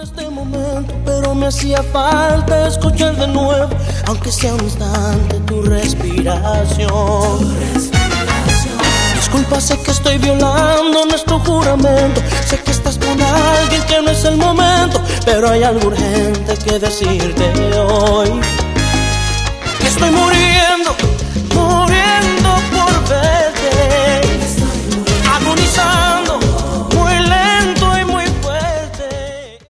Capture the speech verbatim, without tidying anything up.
este momento, pero me hacía falta escuchar de nuevo, aunque sea un instante, tu respiración. Tu respiración. Disculpa, sé que estoy violando nuestro juramento, sé que estás con alguien que no es el momento, pero hay algo urgente que decirte hoy. Que estoy muriendo, muriendo